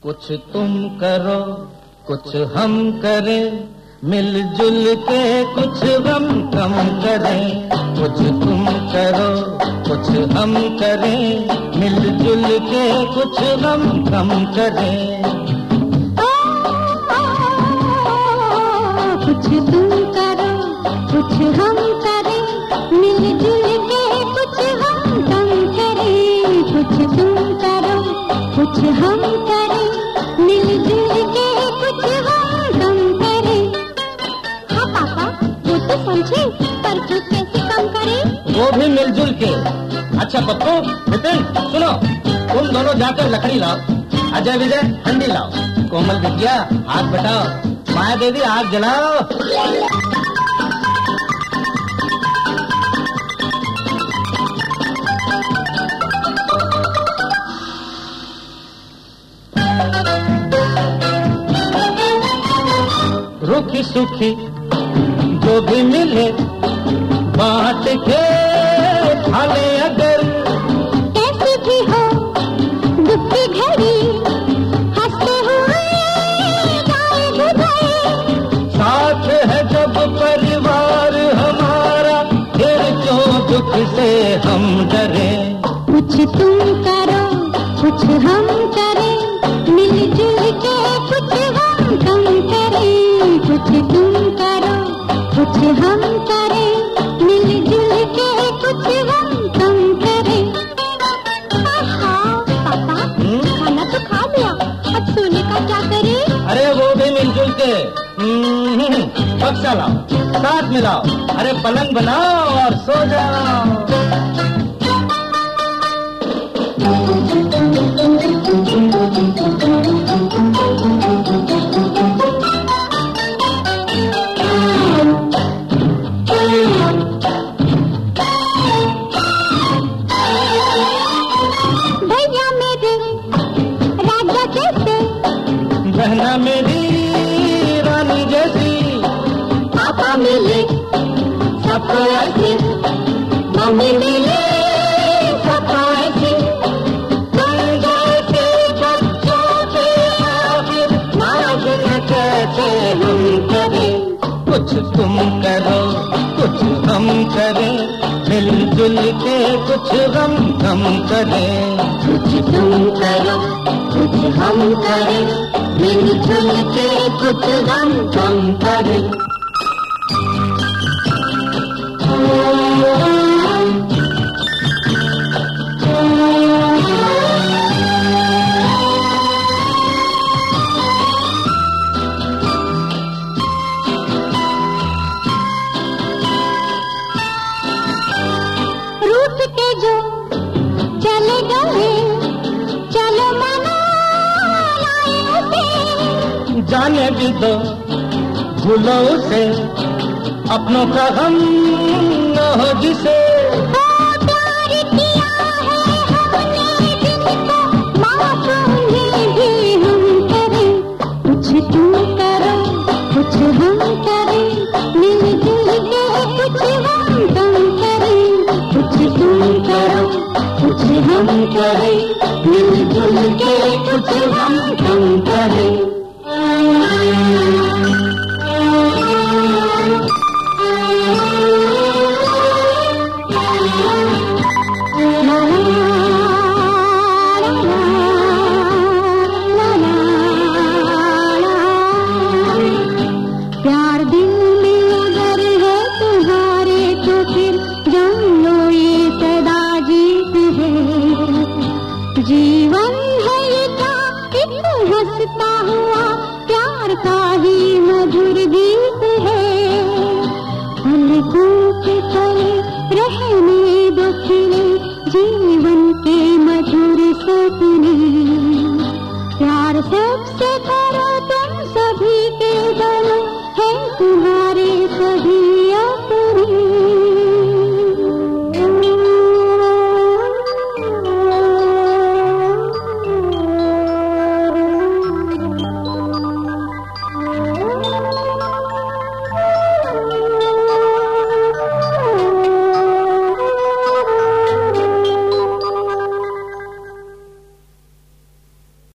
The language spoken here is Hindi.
कुछ तुम करो कुछ हम करें, मिलजुल के कुछ गम कम करें। कुछ तुम करो कुछ हम करें, मिलजुल के कुछ गम कम करें। कुछ तुम करो कुछ हम करें, मिलजुल के कुछ हम कम करें। कुछ तुम करो कुछ हम करें, मिलजुल के कुछ हम कम करें। हाँ पापा, वो तो समझे, पर कुछ कैसे कम करें? वो भी मिलजुल के। अच्छा पप्पू, नितिन सुनो, तुम दोनों जाकर लकड़ी लाओ, अजय विजय हंडी लाओ, कोमल विद्या हाथ बटाओ, माया देवी आग जलाओ। रूखी सूखी जो भी मिले बांट के खा ले, अगर कैसी भी हो दुख की घड़ी, हंसते हुए जाए गुजरे। साथ है जब परिवार हमारा, फिर क्यों दुख से हम डरे। कुछ तुम करो कुछ हम करें, मिलजुल के कुछ हम कम करें। कुछ तुम करो कुछ हम करें, मिलजुल के कुछ हम कम करें। हाँ पापा, खाना तो खा लिया, अब सोने का क्या करें? अरे वो भी मिलजुल के। बक्सा लाओ, साथ मिलाओ, अरे पलंग बनाओ और सो जाओ। भैया मेरे राजा जैसे, बहना मेरी रानी जैसी, पापा मिले सबको ऐसे, मम्मी मिले सबको ऐसे। तुम जैसे बच्चों के आगे नाज न कैसे हम करें। कुछ तुम करो कुछ हम करें, मिलजुल के कुछ गम कम करें। कुछ तुम करो कुछ हम करें, मिलजुल के कुछ गम कम करें। रूठ के जो चले गए, चलो मना लाए उसे। जाने भी दो भूलो उसे, अपनों का गम न हो जिसे। प्यार किया है हमने जिनको, माफ उन्हें भी हम करें। कुछ तुम करो कुछ हम करें, मिलजुल के कुछ हम कम करें। कुछ तुम करो कुछ हम करें, मिलजुल के कुछ हम कम करें।